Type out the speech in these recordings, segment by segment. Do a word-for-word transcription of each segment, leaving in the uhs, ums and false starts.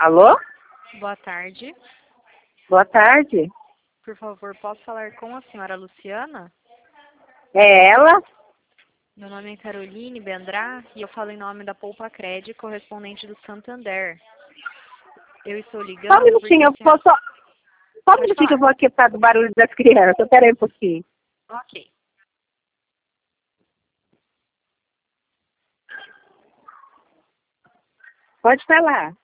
Alô? Boa tarde. Boa tarde. Por favor, posso falar com a senhora Luciana? É ela? Meu nome é Caroline Bendrá e eu falo em nome da Poupa Cred, correspondente do Santander. Eu estou ligando... Só um minutinho, eu senhora... posso... Só, só um Pode minutinho que eu falar. vou aquietar do barulho das crianças. Pera aí um pouquinho. Ok. Pode falar.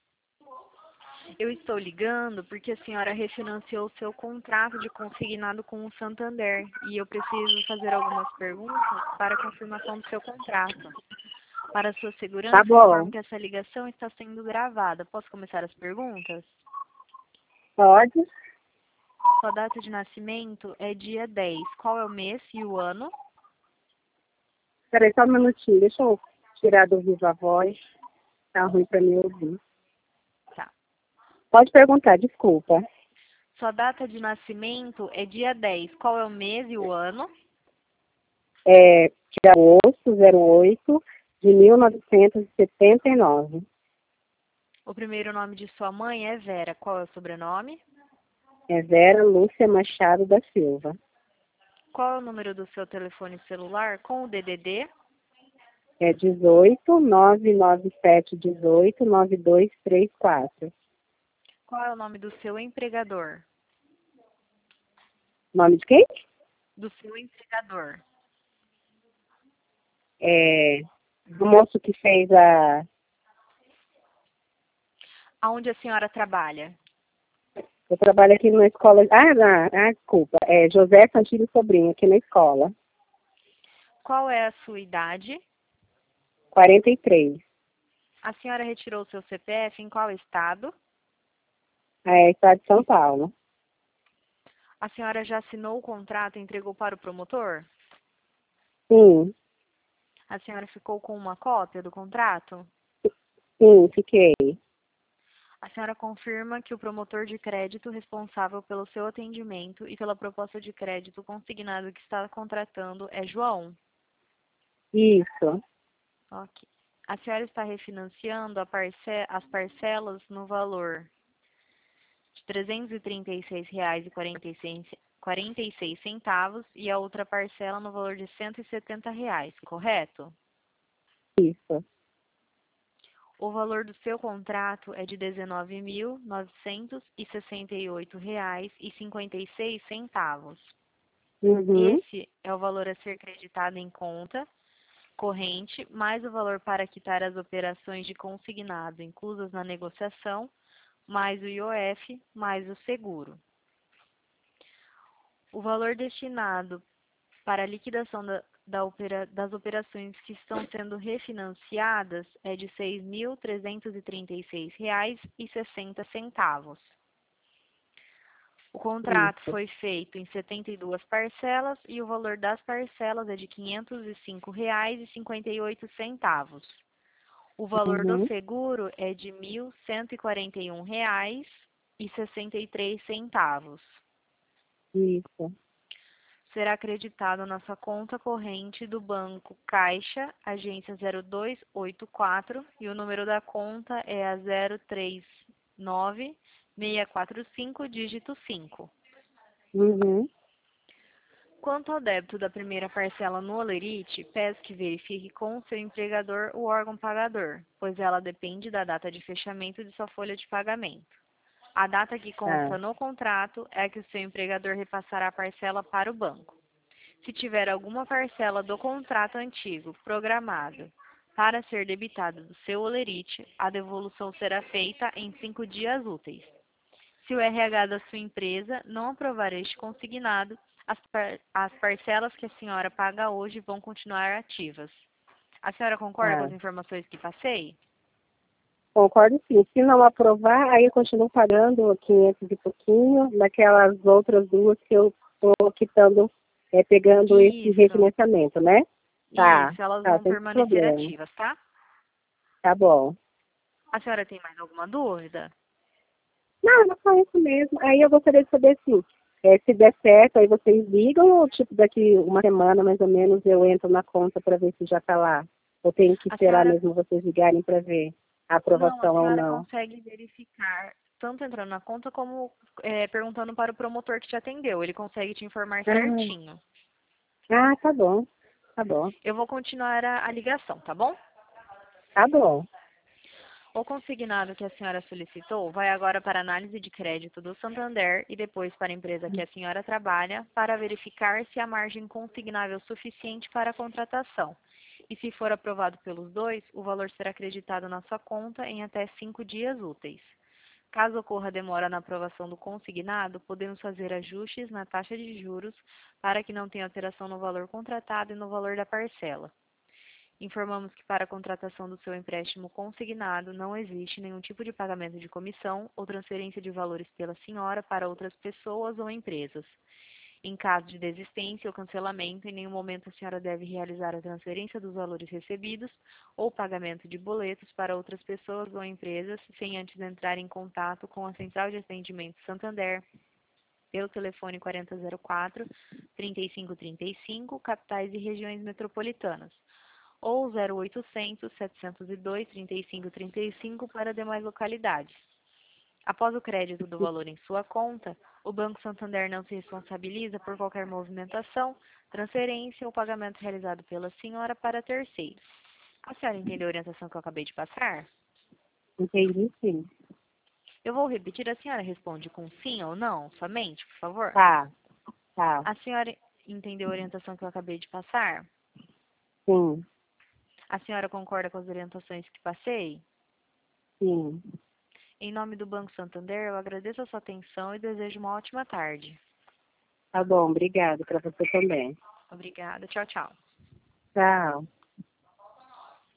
Eu estou ligando porque a senhora refinanciou o seu contrato de consignado com o Santander e eu preciso fazer algumas perguntas para a confirmação do seu contrato. Para a sua segurança, Tá bom. informo que essa ligação está sendo gravada. Posso começar as perguntas? Pode. Sua data de nascimento é dia dez. Qual é o mês e o ano? Pera aí só um minutinho. Deixa eu tirar do viva voz. Tá ruim pra mim ouvir. Tá. Pode perguntar, desculpa. Sua data de nascimento é dia dez. Qual é o mês e o ano? É dia agosto zero oito de mil novecentos e setenta e nove. O primeiro nome de sua mãe é Vera. Qual é o sobrenome? É Vera Lúcia Machado da Silva. Qual é o número do seu telefone celular com o D D D? É dezoito, nove nove sete, dezoito, nove dois três quatro. Qual é o nome do seu empregador? Nome de quem? Do seu empregador. É, do moço que fez a... Aonde a senhora trabalha? Eu trabalho aqui na escola... Ah, não, ah, desculpa. É José Santilho Sobrinho, aqui na escola. Qual é a sua idade? quarenta e três. A senhora retirou seu C P F em qual estado? É, estado de São Paulo. A senhora já assinou o contrato e entregou para o promotor? Sim, A senhora ficou com uma cópia do contrato? sim, fiquei. A senhora confirma que o promotor de crédito responsável pelo seu atendimento e pela proposta de crédito consignado que está contratando é João? Isso, Ok. A senhora está refinanciando a parce- as parcelas no valor de trezentos e trinta e seis reais e quarenta e seis quarenta e seis centavos e a outra parcela no valor de cento e setenta reais, correto? isso. O valor do seu contrato é de dezenove mil novecentos e sessenta e oito reais e cinquenta e seis centavos. Uhum, Esse é o valor a ser creditado em conta corrente, mais o valor para quitar as operações de consignado inclusas na negociação, mais o I O F, mais o seguro. O valor destinado para a liquidação da, da opera, das operações que estão sendo refinanciadas é de seis mil trezentos e trinta e seis reais e sessenta centavos. O contrato isso. foi feito em setenta e duas parcelas e o valor das parcelas é de quinhentos e cinco reais e cinquenta e oito centavos. O valor do Uhum, seguro é de mil cento e quarenta e um reais e sessenta e três centavos. isso. Será acreditado na sua conta corrente do Banco Caixa, agência zero dois oito quatro, e o número da conta é a zero três nove seis quatro cinco, dígito cinco. Uhum, Quanto ao débito da primeira parcela no Olerite, peço que verifique com o seu empregador o órgão pagador, pois ela depende da data de fechamento de sua folha de pagamento. A data que tá. consta no contrato é que o seu empregador repassará a parcela para o banco. Se tiver alguma parcela do contrato antigo programada para ser debitada do seu Olerite, a devolução será feita em cinco dias úteis. Se o R H da sua empresa não aprovar este consignado, as, par as parcelas que a senhora paga hoje vão continuar ativas. A senhora concorda com Tá. as informações que passei? Concordo sim. Se não aprovar, aí eu continuo pagando quinhentos e pouquinho, daquelas outras duas que eu estou quitando, é, pegando esse Isso, refinanciamento, né? Tá, isso, elas tá, vão sem permanecer problema. ativas, tá? Tá bom. A senhora tem mais alguma dúvida? Não, não só isso mesmo. Aí eu gostaria de saber assim, é, se der certo, aí vocês ligam ou tipo daqui uma semana mais ou menos eu entro na conta para ver se já tá lá. Ou tenho que A esperar senhora mesmo vocês ligarem para ver? a Não, a aprovação ou senhora não. consegue verificar, tanto entrando na conta como é, perguntando para o promotor que te atendeu. Ele consegue te informar Ah, certinho. ah, tá bom, tá bom, Eu vou continuar a, a ligação, tá bom? tá bom. O consignado que a senhora solicitou vai agora para a análise de crédito do Santander e depois para a empresa que a senhora trabalha para verificar se a margem consignável é suficiente para a contratação. E se for aprovado pelos dois, o valor será acreditado na sua conta em até cinco dias úteis. Caso ocorra demora na aprovação do consignado, podemos fazer ajustes na taxa de juros para que não tenha alteração no valor contratado e no valor da parcela. Informamos que para a contratação do seu empréstimo consignado não existe nenhum tipo de pagamento de comissão ou transferência de valores pela senhora para outras pessoas ou empresas. Em caso de desistência ou cancelamento, em nenhum momento a senhora deve realizar a transferência dos valores recebidos ou pagamento de boletos para outras pessoas ou empresas sem antes entrar em contato com a Central de Atendimento Santander pelo telefone quarenta zero quatro, trinta e cinco trinta e cinco, capitais e regiões metropolitanas, ou zero oitocentos, setecentos e dois, trinta e cinco trinta e cinco para demais localidades. Após o crédito do valor em sua conta, o Banco Santander não se responsabiliza por qualquer movimentação, transferência ou pagamento realizado pela senhora para terceiros. A senhora entendeu a orientação que eu acabei de passar? Entendi, sim. Eu vou repetir, a senhora responde com sim ou não, somente, por favor? Tá, tá, A senhora entendeu a orientação que eu acabei de passar? sim, A senhora concorda com as orientações que passei? sim. Em nome do Banco Santander, eu agradeço a sua atenção e desejo uma ótima tarde. Tá bom, obrigada para você também. Obrigada. Tchau, tchau. Tchau.